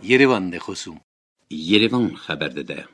Yerevan de خصوم Yerevan خبر داده.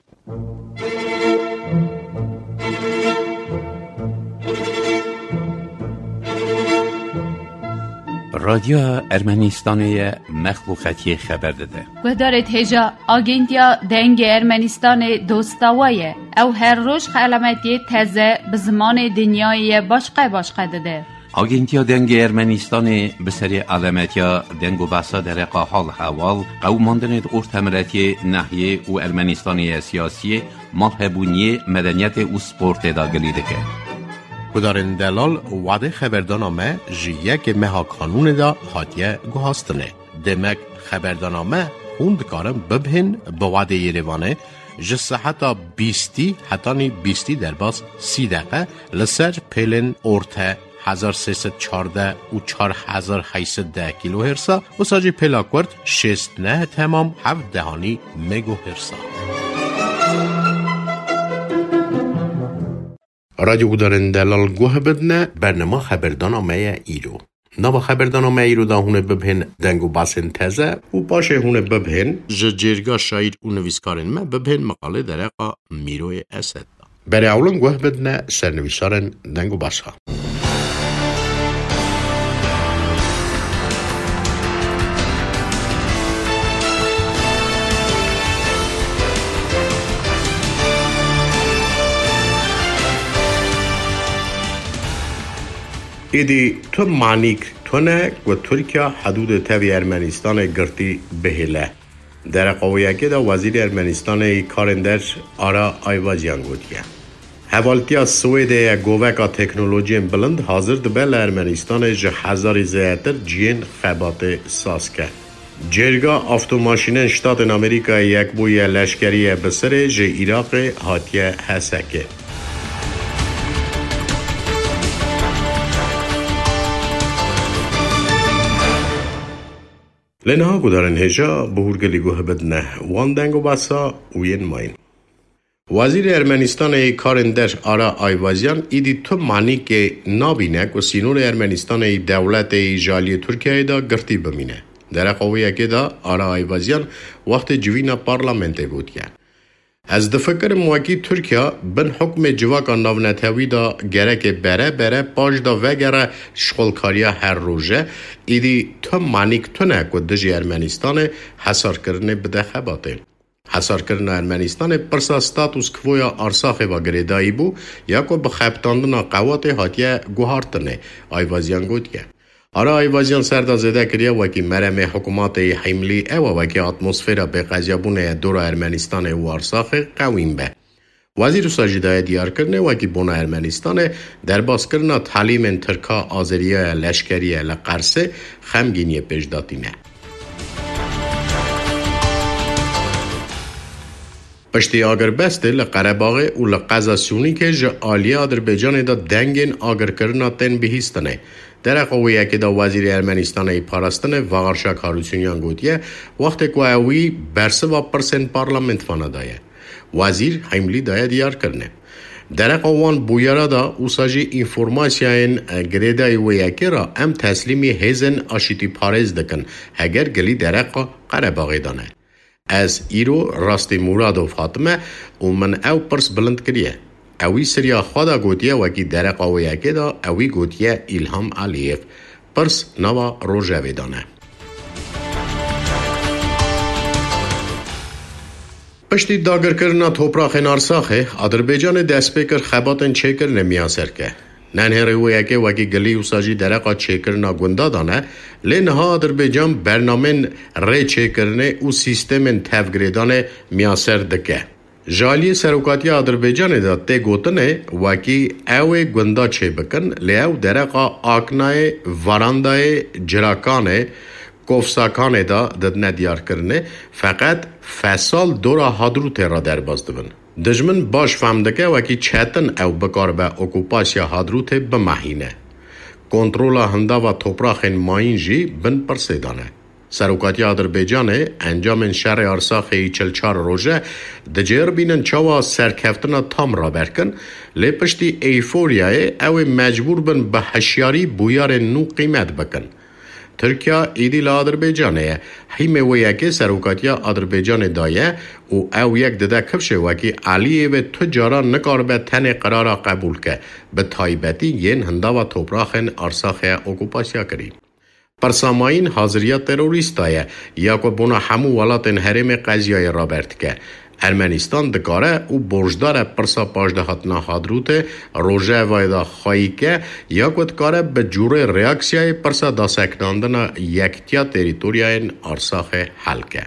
رادیو ارمنستان مخلوقاتی خبر داده. و دارد هجا آگنتیا دنگ ارمنستان دوستاویه او هر روز خلمتی تازه به زمان دنیای باشقه داده. آگنتیا دنگ ارمنستان بسری علامتیا دنگ و بحثا در حال حوال قوماندن ارتمرتی نحیه و ارمنستانی سیاسی مرحبونی مدنیت و سپورت داگلیده که کدارن دلال وعده خبردانامه جیه که مها قانون دا حاتیه گوهاستنه. دمک خبردانامه خوند کارم ببهن با وعده یریوانه جسه حتی 20 در باز 30 دقیقه لسر پیلن ارته 1314 و 4810 کیلو هرسا و ساجی پیلاکورد 69 تمام 7 دهانی مگو هرسا. رادیو گودارن دلال گوه بدنه برنامه خبردانامه ایرو. نوا خبردانامه ایرو دا هونه ببهن دنگو باسن تزه و باشه هونه ببهن جرگا شاید و نویسکارن ما ببهن مقاله درقا میروی اسد. برای اولن گوه بدنه سرنویسارن دنگو باسها. ایدی تو معنیک تونه و ترکیه حدود تاوی ارمنستان گرتی بهله. در قویه که دا وزیر ارمنستان کارندر آرا آیوازیان گوتیه. حوالتیا سویده گووکا تکنولوژی بلند حاضر دبل ارمنستان جه هزاری زیادتر جین خبات ساسکه. جرگا آفتوماشینن شتات امریکا یک بوی لشکری بسر جه ایراق هاتیه حسکه. لنها گودارن هجا بهورگلی گوه بدنه وان دنگو باسا وین ماین. وزیر ارمنستان کارندر آرا آیوازیان ایدی تو معنی که نابینه و سینور ارمنستان دولت جالی ترکیه دا گرتی بمینه. در قویه که دا آرا آیوازیان وقت جوینا پارلمنت بود که. از دفکر مواکی ترکیه بن حکم جواکا ناونتوی دا گره که بره پاش دا وگره شغلکاریا هر روژه ایدی تو معنیک تو نکو دجی ارمنستان حسار کرنه بده خباته. حسار کرنه ارمنستان پرسا ستاتوس کویا ارساخه و گریدایی بو یا که بخبتاندنا قوات حاتیه گوهارتنه آیوازیان گود که. آرا آیوازیان سردا زده کریا وکی مرم حکومات حملی او وکی اتمسفیرا به قضیابونه دور ارمنستان و ارساخ قویم به. وزیر ساجدای دیار کرنه وکی بونه ارمنستان در باز کرنه تعلیم ترکا آذریه لشکریه لقرسه خمگینی پیشداتینه. پشتی آگر بسته لقرباغه و لقزاسیونی که جه آلی آذربایجان دا دنگین آگر کرنه تن بهیستنه. در قویه که دا وزیر ارمنستان پاراستن واغرشا کاروچونیان گوتیه وقت که اوی برسه و پرسن پارلمنت فانا دایه. وزیر حملی دایه دیار کرنه. در قوان بویارا دا اوساجی انفورماسیان گریدای ویه که را ام تسلیمی هزن آشیتی پارز دکن اگر گلی در قرباغی دانه. از ایرو راست مراد و فاطمه و من او پرس بلند کریه. اوی سریا خدا گوتیه وکی در قویه که دا اوی گوتیه ایلهام علیف پرس نوا روژه دانه. پشتی داگر کرنا توپراخ نارساخه آذربایجان دست بکر خباتن چکر نمیاسر که. ننه رویه که وکی گلی و ساجی درقا چکرنا گنده دانه لنها آذربایجان برنامه ری چکرنه و سیستم تفگریدانه میاسر دکه. جالی سروکاتی آذربایجان دا ته گوتنه وکی اوه گنده چه بکن لیو درقا آکنای وراندای جراکانه کوفساکانه دا ددنه دیار کرنه فقط فسال دورا هادرو تیرا در باز دبن. دجمن باش فهمدکه وکی چهتن او بکار به اوکوپاسیا هادرو تی بمحینه. کنترولا هنده و توپراخین ماین جی بن پرسیدانه. سروکاتی آذربایجان انجام شهر ارساخی 44 روزه دجر بینن چاوا سرکفتنا تام را برکن لی پشتی ایفوریای او مجبور بن به هشیاری بویار نو قیمت بکن. Türkiye ایدی لآذربایجانه هیمه و یکی سروکاتیا آذربایجان دایه و او یک دده کفشه وکی علیه و تجارا نکاربه تن قرار قبول که به تایبتی ین هنده و توبراخن ارساخ اوکوپاسیا کری. پرساماین حاضریت تروریستایه یا که بنا همو ولاتن حرم قضیه رابرت که ارمنستان دکاره او برجدار پرسا پاجدهات نهادروت روژه وایدا خواهی که یا که دکاره به جوره ریاکسیای پرسا داسکناندن یکتیا تریتوریاین ارساخ حل که.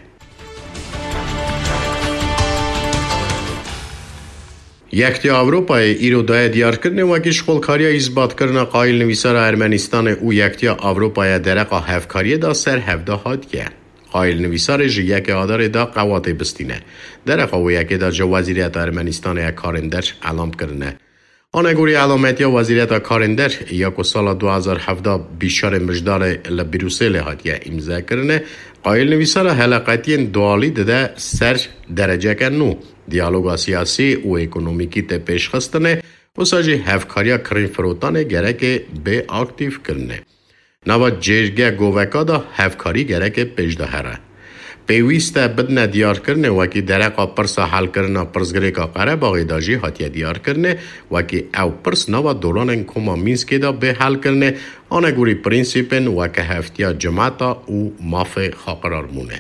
یکتیا اروپای ایرو دای دیار کرنه وکی شغلکاری اثبات کرنه قائل نویسار ارمنستان او یکتیا اروپای درقا هفکاری دا سر هفده هاد که. قائل نویسار یک آدار دا قوات بستینه. درقا و یکی دا جو وزیریت ارمنستان کارندر علام کرنه. آنگوری علامتی وزیریت کارندر یا که سال 2017 بیشتر مجدار لبروسل هاتیه امضا کرنه قائل نویسار حلقاتی دوالی داده سر درجه کنو دیالوگا سیاسی و اکونومیکی ته پیش خستنه و ساجی هفکاریا کرین فروتانه گره که به اکتیف کرنه. نوا جرگه گووکا دا هفکاری گره که پیش دهره. پیوسته بدن دیار کرنه وکی درقا پرسا حل کرنه پرسگره که قره باقی داجی حتیه دیار کرنه وکی او پرس نوا دولان کما مینسکی دا به حل کرنه آنگوری پرینسیپن وکی هفتیا جماعتا و ماف خاقرار مونه.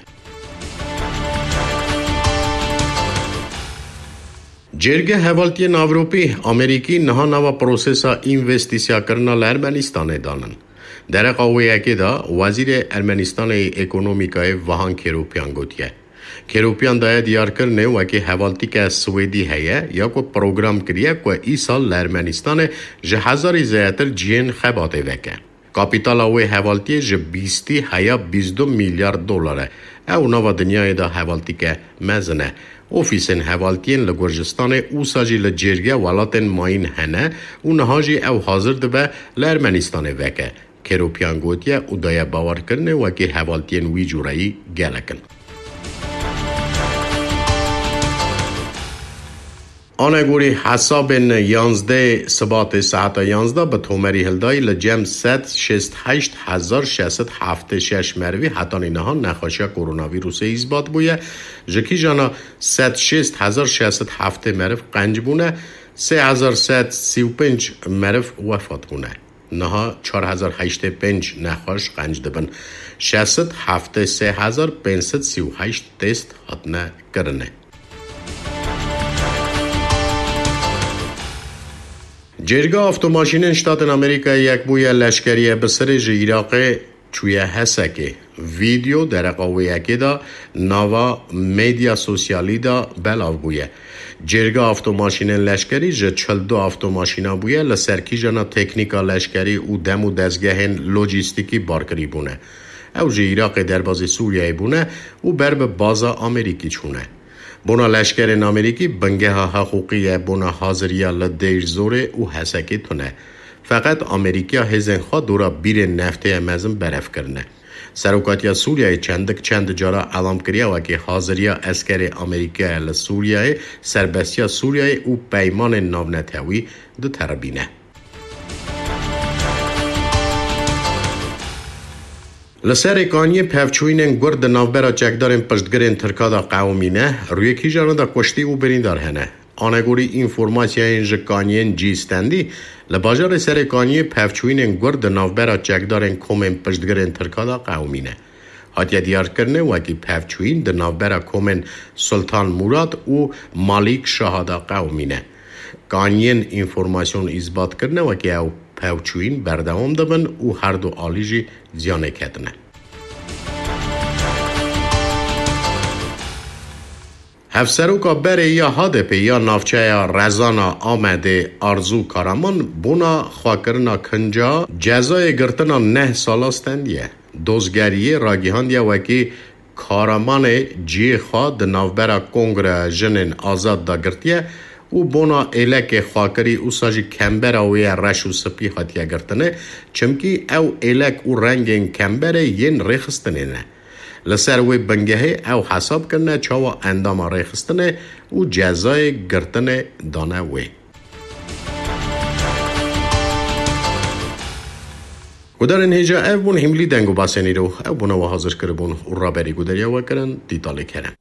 جرگه حوالتی ناوروپی امریکی نها نوا پروسسا اینوستیسیا کرنا لارمنستان دانن. در قوه یکی دا وزیر ارمنستان اکونومیکای وهان کروپیان گوتیه. کروپیان دای دیار کرنه وکی حوالتی که سویدی هیه یا که پروگرام کریه که ای سال لارمنستان جهازاری زیادر جین خباته وکه. کاپیتال اوی حوالتی جه 20 هیا 22 میلیارد دلاره. او نوا دنیای دا حوالتی که مزنه. اوفیسن حوالتین لگرجستان او ساجی لجرگه ولاتن ماین هنه و نهاجی او حاضر دبه لارمنستان وکه. کروپیان گوتیه او دای باور کرنه وکی حوالتین وی جورایی گلکن. آنگوری حساب 11 سبات ساعت 11 به تومری هلدای لجم 168,676 مروی حتانی نهان نخاشیا کورونا ویروس ایزباد بویه جکی جانا 106,607 مرف قنج بونه 3,135 مرف وفات بونه نها 4,085 نخاش قنج دبن 673,538 تست حتنه کرنه. جرگه آفتوماشین شتات امریکا یک بوی لشکری بسر عراق چویه هسته که ویدیو در قوه یکی دا نوا میدیا سوسیالی دا بلاو بویه. جرگه آفتوماشین لشکری جه 42 آفتوماشینا بویه لسرکی جانا تکنیکا لشکری و دم و دزگهن لوجیستیکی بارکری بونه. او جه عراق در باز سوریه بونه و بر به بازا امریکی چونه. بنا لشکر امریکی بنگه حقوقی بنا حاضریه لدیر زوره و حسکی تونه. فقط امریکا هزن خواه دورا بیر نفته مزم برف کرنه. سروکاتیا سوریه چند جارا علام کریه و که حاضریه اسکر امریکا لسوریه سربستیا سوریه و پیمان ناونتوی دو تربینه. لسر کانی پفچوینن گرد نوبرا چکدارن پشتگرین ترکادا قومینه روی کی جانا دا کشتی او بریندار هنه. آنگوری اینفورماسیای جکانین جیستندی لباجار سر کانی پفچوینن گرد نوبرا چکدارن کومن پشتگرین ترکادا قومینه. هاتیا دیار کرنه وکی پفچوین د نوبرا کومن سلطان مراد او مالک شهادا قومینه. کانین اینفورماسیون اثبات کرنه وکی او پفچوین بردوام دبن او هر دو آلیجی زیانه کتنه. هفسروکا بره یا هادپی یا نافچه یا رزانا آمده آرزو کارمان بونا خواکرنا کنجا جزای گرتنا 9 سالاستندیه. دوزگریه راگیهاندیه وکی کارمان جی خواه نوبرا کنگر جنن آزاد دا گرتیه او بونا ایلک خواکری او ساجی کمبر اوی رش و سپی حتیه گرتنه چمکی او ایلک او رنگین کمبر ین ریخستنه نه. لسر وی بنگه او حساب کنه چاوا اندام ریخستنه او جزای گرتنه دانه وی. ودارن هیجا او بون هملی دنگو باسنی رو او بونا و حاضر کربون و را بری گودریا و کرن دیتالی کرن.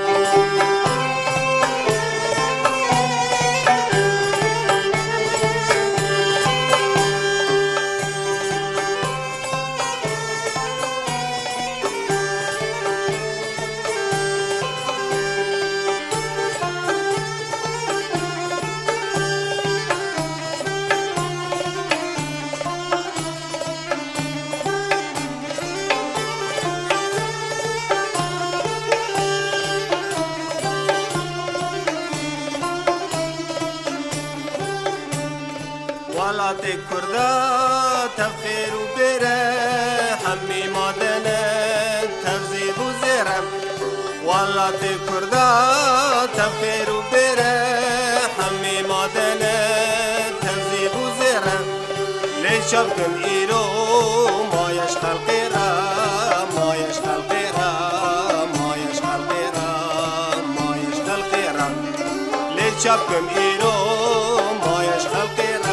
ولات کردا تفخیر و بره همی مادنه تفزیب و زرم ولات کردا تفخیر و بره همی مادنه تفزیب و زرم لیشب کن ایرو مایش خلقی را مایش خلقی را مایش خلقی را مایش خلقی را لیشب کن ایرو مایش خلقی را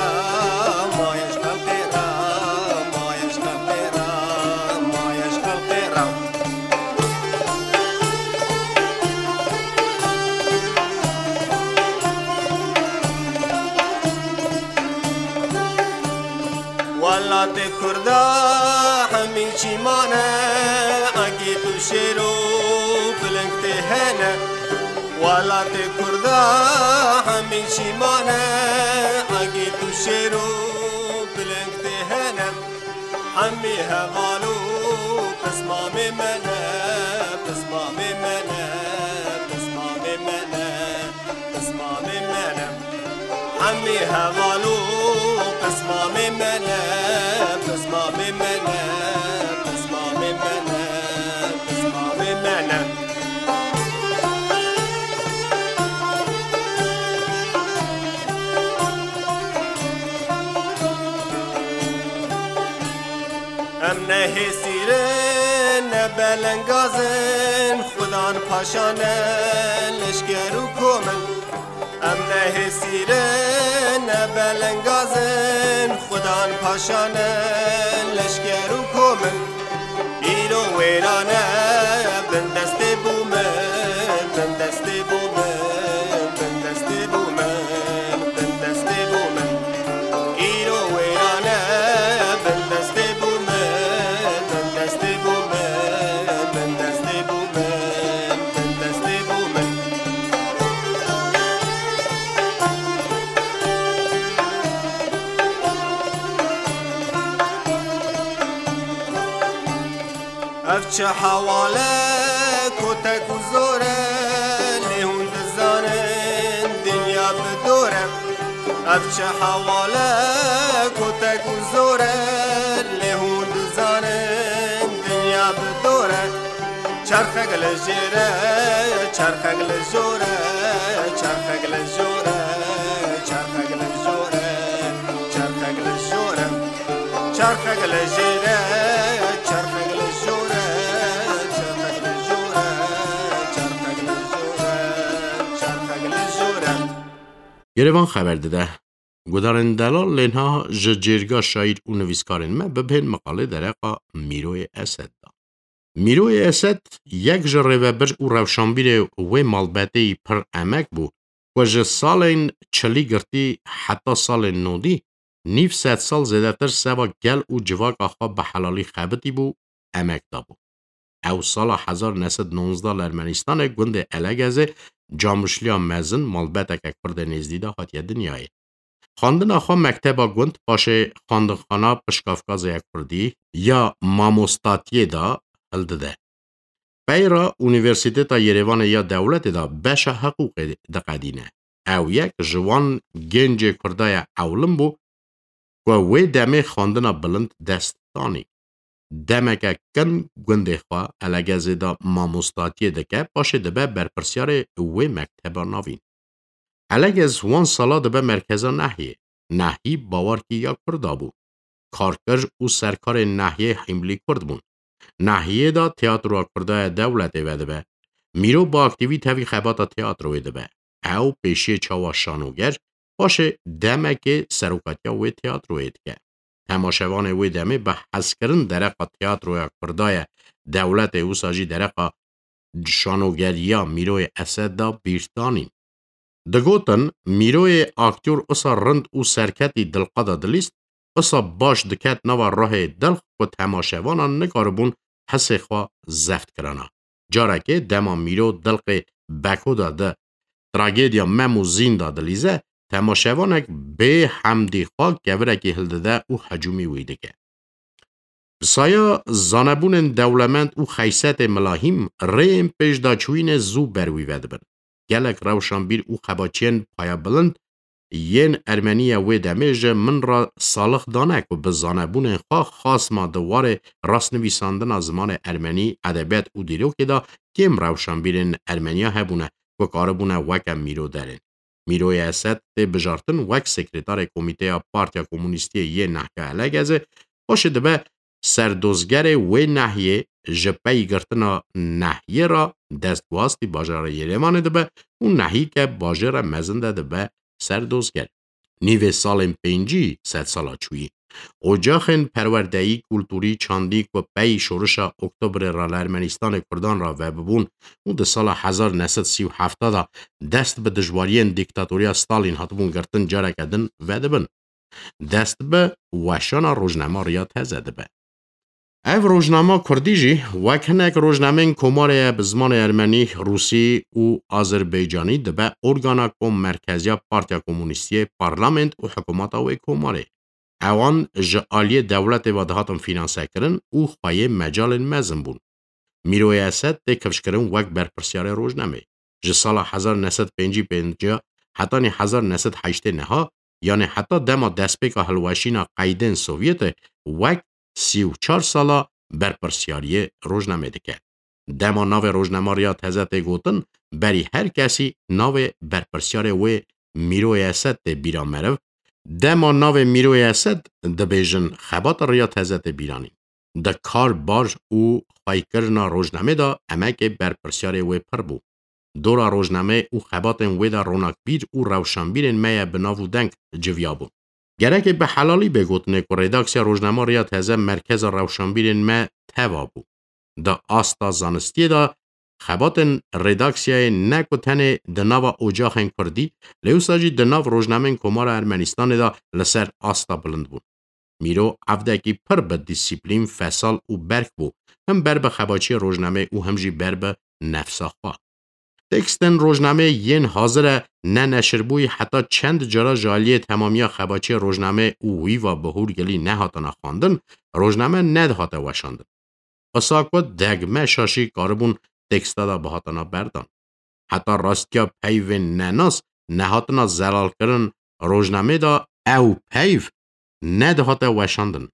ولات کردا همین چیمانه اگی تو شیرو بلنگ تهنه ولات کردا همین چیمانه اگی تو شیرو بلنگ تهنه همی هوالو قسمام منه قسمام منه قسمام منه قسمام منه همی هوالو قسمام منه قسمام منه قسمام منه قسمام منه امنه سیره نبلنگازن خدان پاشانه لشگر و کومن امنه سیره نبلنگازن خدان پاشانه لشگر و کومن ایرو ویرانه بندست بومن بندست بومن بندست بومن بندست بومن ایرو ویرانه بندست بومن بندست بومن بندست بومن بندست بومن افچه حواله کتک و زوره لیهون دزانن دنیا بدوره افچه حواله کتک و زوره لیهون دزانن دنیا بدوره چرخک لجیره چرخک لجوره چرخک لجوره چرخک لجوره چرخک لجوره چرخک لجیره چرخک لجوره یروان خبر داده گودارن دلال لنها جرگا شاید و نویسکارن ما ببین مقاله درقا میروی اسد دا. میروی اسد یک جره و برج و روشنبیر و مالباتی پر امک بو و جه سالین چلی گرتی حتی سال نودی نیف 100 سال زیده تر سوا گل و جواک آخوا به حلالی خبتی بو امک دا بو. او سال 1919 لرمنستان گوند الگزه جامشلیا مزن مالباته که کرده نزدیده هاتیه دنیای. خواندن آخوا مکتبا گوند باشه خواندنخانه پشکافکاز یک کردی یا ماموستاتیه دا هلده. بیرا اونیورسیته تا یروان یا دولت دا بشه حقوق دقدینه. او یک جوان گنج کردای اولم بو و وی دمه خواندن بلند دستانی. دمه که کن گونده خواه الگزه دا ماموستاتیه دکه باشه دبه برپرسیار وی مکتبا ناوین. الگز وان سالا دبه مرکزا نحیه باور کی یا کردا بو. کارکر او سرکار نحیه حملی کرد بون. نحیه دا تیاترو کردای دولت ویده به. میرو با اکتیویت هوی خباتا تیاترو ویده به. او پیشی چاوا شانوگر باشه دمه که سروکاتیا وی تیاترو ویده که. تماشوان وی دمه به حسکرن درقا تیاترویا کردای دولت او ساجی درقا شانوگریا میروی اسد دا بیرتانین. دگوتن میروی اکتور اصا رند او سرکتی دلقادا دلیست اصا باش دکت نوا راه دلخ و تماشوانا نکاربون حس خوا زفت کرانا. جارا که دما میرو دلق بکو داده تراجدیا ممو زین دا دلیزه تماشوانک به حمدی خوا گورکی هلده او حجومی ویده که. بسایا زانبون دولمند او خیست ملاهیم ریم پیش دا چوین زو بروی ود بن. گلک روشنبیر او خباچین پایا بلند ین ارمنیا وی دمیج من را سالخ دانک و به زانبون خواه خاص ما دوار راست نویساندن از زمان ارمنی ادبیات او دیرو که دا کم روشنبیرین ارمنیا هبونه و کاربونه وکم میرو دارین. میروی اسد تی بجارتن وک سکرتار کمیته پارتیا کمونیستی یه نحکه علگزه باشه دبه سردوزگر وی نحیه جپی گرتنا نحیه را دستواستی باجار یریمان دبه اون نحیه که باجار مزنده دبه سردوزگر. نیوه سال 5 سالا چویی. اجاخن پروردهی کلتوری چاندیک و پی شورش اکتبر را ارمنستان کردان را و ببون او ده سال 1937 دا دست به دجوارین دیکتاتوریا ستالین هاتبون گرتن جاره کدن و دبن. دست به وشان روزنامه ریاد هزده به. او روزنامه کردی جی وکنک روزنامه کماره بزمان ارمنی روسی و آذربایجانی دبه ارگانا کم مرکزی پارتیا کمونیستی پارلمنت و حکومت و کماره. اوان جعالی دولت و دهاتم فینانسه کرن او خواهی مجال مزن بون. میروی اسد ده کفش کرن وک برپرسیار روزنامه. جسال 1955 حتی 1989 یعنی حتی دما دستپیک هلوشینا قیدن سوویت وک 34 سالا برپرسیاری روزنامه دکه. دما ناو روزنامه ریا تزت گوتن بری هر کسی ناو برپرسیار و میروی اسد ده بیران مرو دما ناو میروی اسد ده بیجن خبات ریا تزت بیرانی. ده کار باج او خواهی کرنا روزنامه دا امک برپرسیار و پر بو. دورا روزنامه او خبات و دا روناک بیر او روشنبیر میه بناو دنگ جویابو. گرک به حلالی بگوتنه که رداکسیا روزنامه ریا تزه مرکز روشنبیر میه توابو. دا آستا زانستی دا خبات رداکسیای نکوتنه دناو اوجاخن کردی لیوساجی دناو روزنامه کمار ارمنستان دا لسر آستا بلند بود. میرو افدکی پر به دیسیپلین فصال او برک بو هم بر به خباچی روزنامه او همجی بر به نفسا خواه. تکستن روزنامه ین حاضر نه نشر بوی حتی چند جرا جالی تمامی خباچی روزنامه او وی و بهور گلی نه هاتنا خواندن روزنامه ند هاته وشاندن. قصاکو دگمه شاشی کاربون تکستا دا بهاتنا بردان. حتی راستیا پیو نناس نه هاتنا زلال کرن روزنامه دا او پیو ند هاته وشاندن.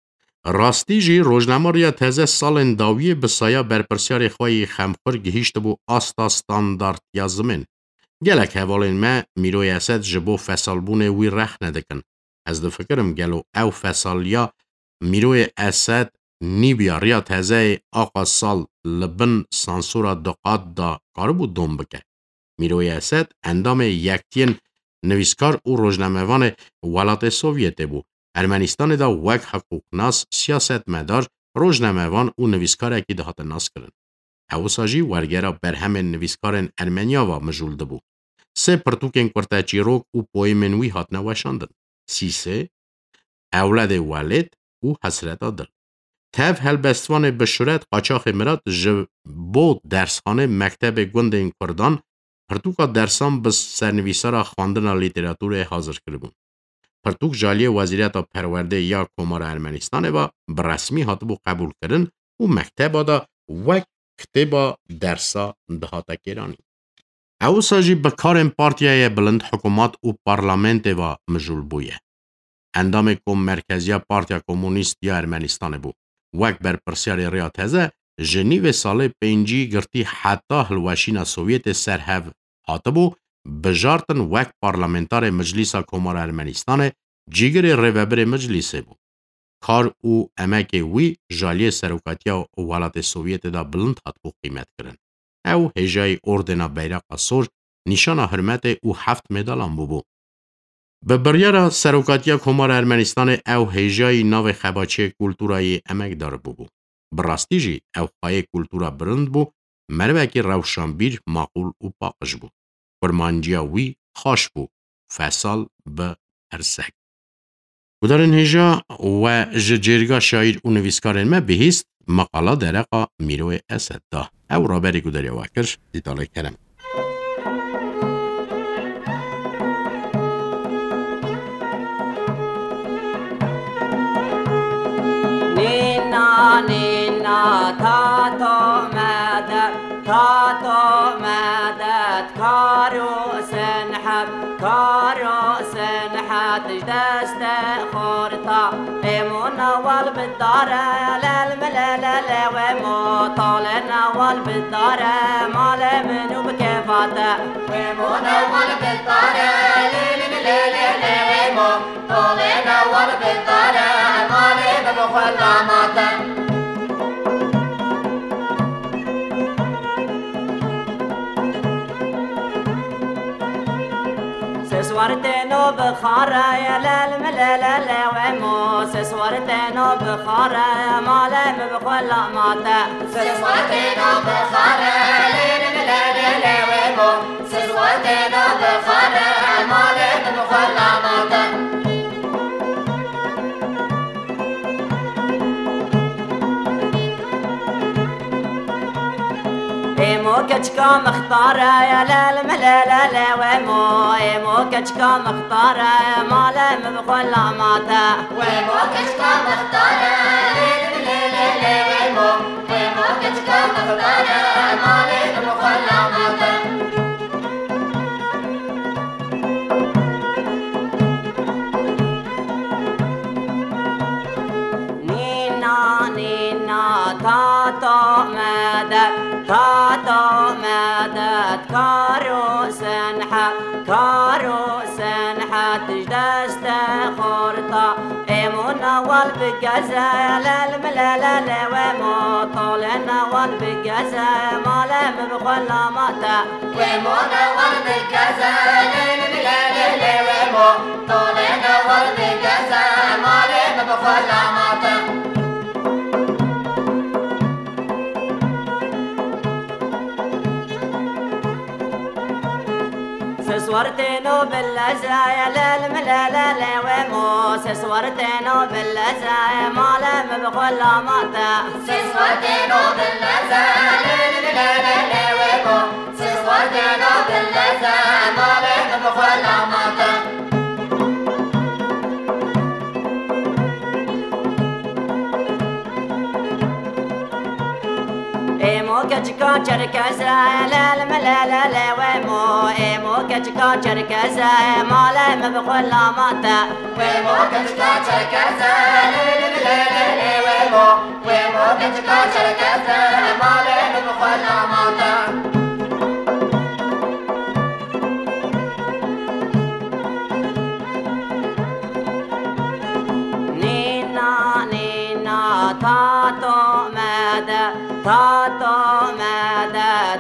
راستی جی روزنامه ریا تازه سال داویه بسایا برپرسیار خواهی خمخور گهیشت بو آستا ستاندارد یا زمین. گلک حوالین ما میروی اسد جبو فصال بونه وی رخ ندکن. از دو فکرم گلو او فصالیا میروی اسد نیبیا ریا تازه آقا سال لبن سانسورا دقات دا کاربو دوم بکه. میروی اسد اندام یکتین نویسکار او روزنامه‌وان ولایت سوویت بو. ارمنستان دا وک حقوقناس سیاست مدار روزنامه‌وان او نویسکار اکی دهات ناس کرن. او ساجی ورگرا برهم نویسکارن ارمنیا و مجول دبو. سه پرتوکن کرتاچی روک او پویمنوی هات نوشاندن. سه اولاد والد او حسرت دل. تف هلبستوان بشورت قاچاق مراد جبو درسخانه مکتب گوندن کردان پرتوکا درسان بس سرنویسارا خواندن لیتراتور حاضر کربون. پرتوک جالی وزیرت پرورده یا کمار ارمنستان با برسمی هاتبو قبول کردن و مکتب دا وک کتبا درسا دهاتا کرانی. او ساجی بکارن پارتیای بلند حکومت و پارلمنت و مجول بویه. اندام کم مرکزی پارتیا کمونیست یا ارمنستان بو. وک بر پرسیار ریاتزه جنیو سال 5 گرتی حتی هلوشین سوویت سرهو هاتبو بجارتن وک پارلمنتار مجلس کمار ارمنستان جیگر ریوبر مجلس بو. کار او امک وی جالی سروکاتیا و ولایت سوویت دا بلند هاتبو قیمت کرن. او هجای اردنا بیرق سور نشان حرمت او 7 مدالان بو. به بریار سروکاتیا کمار ارمنستان او هیجای ناو خباچه کلتورای امک دار بو. براستی جی او خواهی کلتورا برند بو مروکی روشنبیر معقول و پاقش بو. فرمانجیا وی خوش بو. فصل به ارسک. و در هیجا و جرگا شایر و نویسکارن ما بهیست مقاله درقا میروی اسد دا. او رابری کداری واکرش دیتاله کرم. نینا تاتو مدد کارو سنحت دست خورتا ایمون اول بداره للملل ویمو طالن اول بداره مال منو بکفاته ایمون اول بداره للملل ویمو طالن اول بداره مال منو بکفاته سوارتنو بخارة يا للملل ويمو سوارتنو بخارة مالم بخل ماتا سوارتنو بخارة للملل ويمو سوارتنو بخارة مالم بخل ماتا ایمو کچکا مختاره یا للملل ویمو ایمو کچکا مختاره مالم بخل ماتا ویمو کچکا مختاره للملل ویمو ویمو کچکا مختاره مالم بخل ماتا نینا تاتو مدد کارو سنحت دست خورتا ایمون اول بگزه للملل ویمو طالن اول بگزه مالم بخل ماتا ویمون اول بگزه للملل ویمو طالن اول بگزه مالم بخل ماتا سوارتنو باللزايا للملل ويمو سوارتنو باللزايا مالم بخل ماتا سوارتنو باللزايا للملل ويمو سوارتنو باللزايا مالم بخل ماتا ایمو کچکا چرکزه للملل ویمو ایمو کچکا چرکزه مالم بخل ماتا ویمو کچکا چرکزه للملل ویمو ویمو کچکا چرکزه مالم بخل ماتا تاتو مدد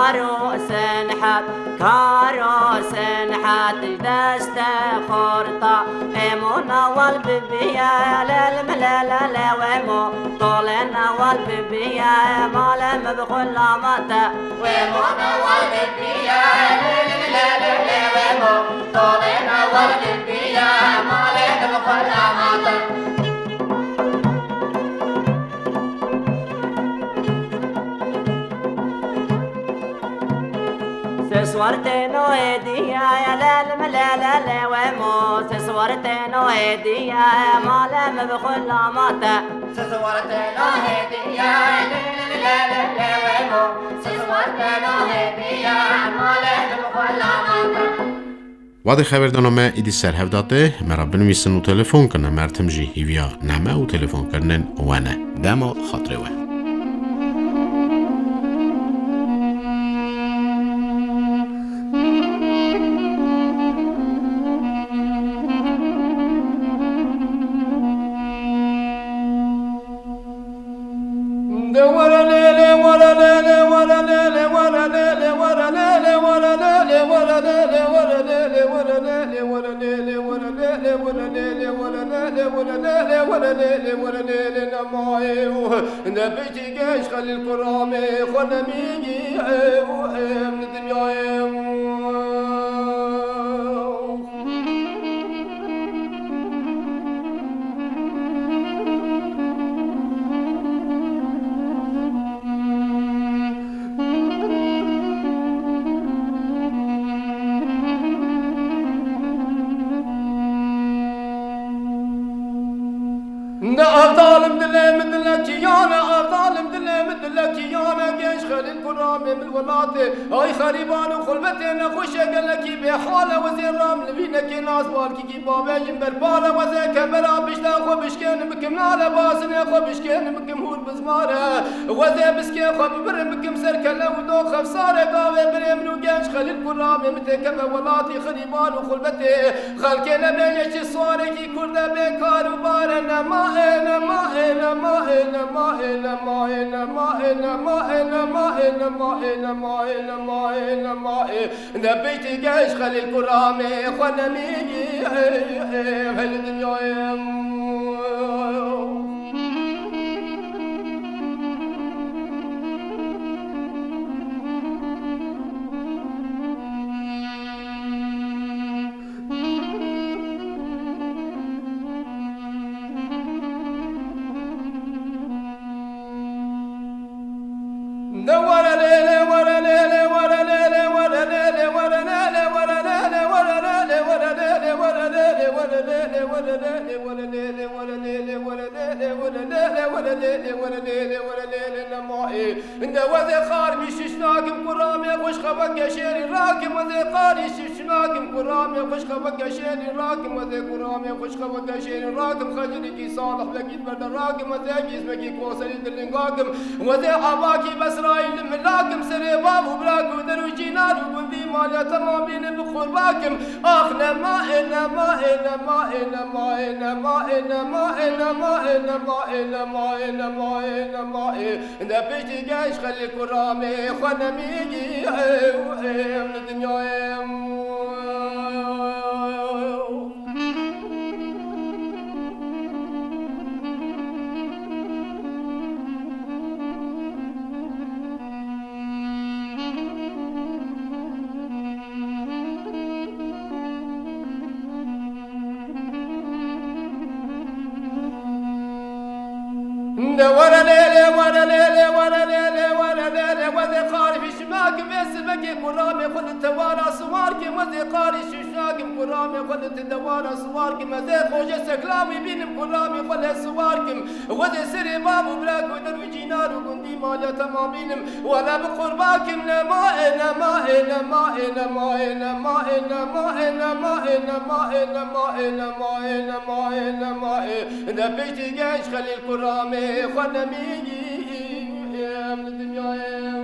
کارو سنحت دست خورتا ایمون اول ببیا للملل ویمو طالن اول ببیا مالم بخل ماتا ویمون اول ببیا للملل ویمو طالن اول ببیا مالم بخل ماتا سوارتنو هدية يا للملل ويمو سوارتنو هدية يا مالم بخل ماتا سوارتنو هدية يا للملل ويمو سوارتنو هدية يا مالم بخل ماتا واد خبردانامه ایدی سرهفداته مرا بنویسن و تلفن کنه مرتم جی هیویا نمه و تلفن کرنن وانه دما خاطره وه ورا نبيتي قاش خلي الكرامة خلنا ميجي من الدنيا أفضل مدلك يانا أفضل مدلك يانا جيش خلي الكرام من الولاطة أي خريبان وخلبتنا خوش قالك بحالة وزير رامل بينك ناس بالكي كي بابا جنبر بالا وزي كبرا بشتا خو بشكين بكم نالا باسنا خو بشكين بكم هود بزمارة وزي بسكي خو ببرم بكم سركلا ودو خفصارة قاوة بريمنو جيش خلي الكرام متكبه ولاتي خريبان وخلبتي خلكنا بيش الصواري كي كرده بكار وبارنا ما نبيتي قاش خلي الكرامة خلنا ميجي هالدنيا وذي خارج ششناكم كرامي وش خبك شيري راكم وذي خارج ششناكم كرامي وش خبك شيري راكم وذي كرامي وش خبك شيري راكم خجلي كي صالح بكيت برد راكم وذي جسمك كوسري دلنقاكم وذي عباكي بسرائيل ملاكم سري باب وبلاك ودرو جينار وقندي ماليا تمامين بقرباكم اخنا ما إنا ما إنا ما إنا ما إنا ما إنا ما إنا ما إنا ما إنا ما إنا ما إنا ما إنا بيجي جايش خلي الكرامة خلنا ميجي من الدنيا ورا ليلة ورا ليلة ورا ليلة ورا ليلة وذي قاري في شماك بيسمك كرامي خذ التوارى صوارك وذي قاري ششاك كرامي خذ التوارى صوارك وذي خوش سكلامي بين كرامي خذ صوارك وذي سري باب وبلاك ودرو جينار وقندي ماليا تمامين ولا بقرباكم لا ما إنا ما إنا ما إنا ما إنا ما إنا ما إنا ما إنا ما إنا ما إنا ما إنا ما إنا ما إنا بيتي جايش خلي الكرامي خلنا ميجي من الدنيا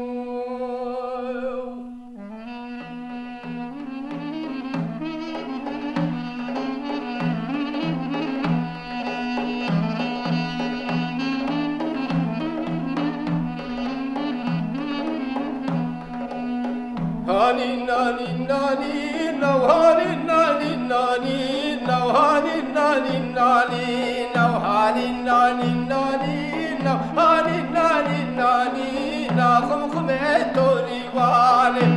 هاني ناني ناني نوهاني ناني ناني نوهاني ناني ناني نوهاني ناني ناني نوهاني ناني ناني ناخم خميتوني والي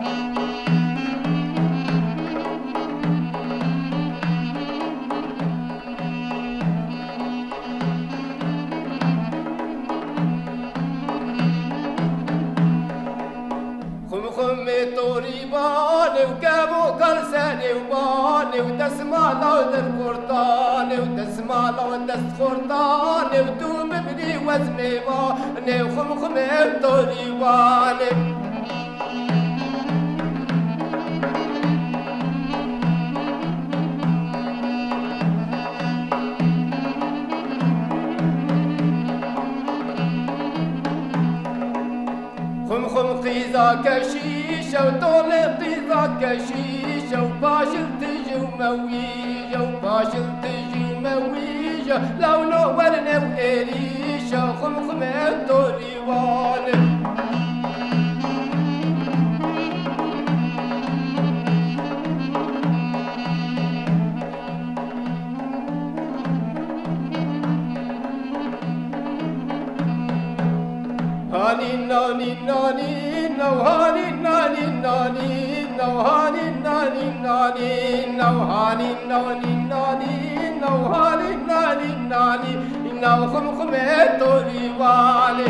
طوريباني وكابو كرساني وباني وتسمع لود القرطاني وتسمع لود القرطاني وتوم بني وزمي باني وخمخمي طوريباني خمخم قيزا كشيشة وطولي قيزا كشيشة وباشل تجي ومويجة وباشل تجي ومويجة لو نورنا وقريشة خمخم الطولي والي نانی نانی نانی نوهانی نانی نانی نوهانی نانی نانی نوهانی نانی نانی نوهانی نانی نانی نو خم خم توری والی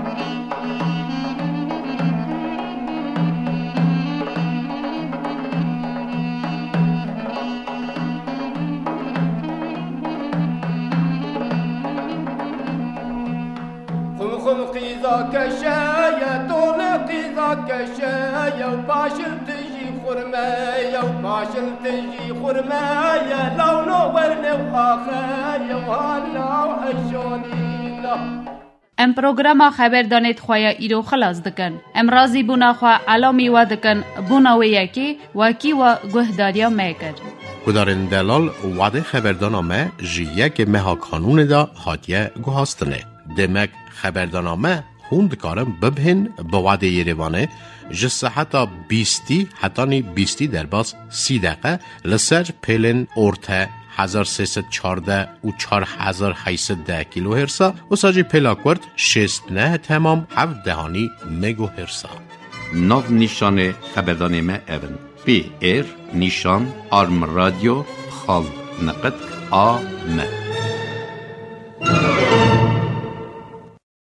قيزا كشايا طول قيزا كشايا وباشل تجي خرمايا وباشل تجي خرمايا لو نورنا وآخايا وهلا وحشونينا ام پروگراما خبردانیت خواه ایرو خلاص دکن. ام رازی بونا خواه علامی و دکن بونا و یکی وکی و گهداریا میکر. گدارن دلال وعده خبردانامه جیه که مها کانون دا هاتیه گوهاستنه. دمک خبردانامه خوند کارم ببهن با وعده یریوانه جسه حتی 20 حتی 20 در باز 30 دقیقه لسر پیلن ارته 1314 و 4810 کیلو هرسا و ساجی پلاکورد 69 تمام 7 دهانی مگو هرسا. ناو نیشان خبردانامه اون پی ایر نیشان آرم رادیو خال نقد آمه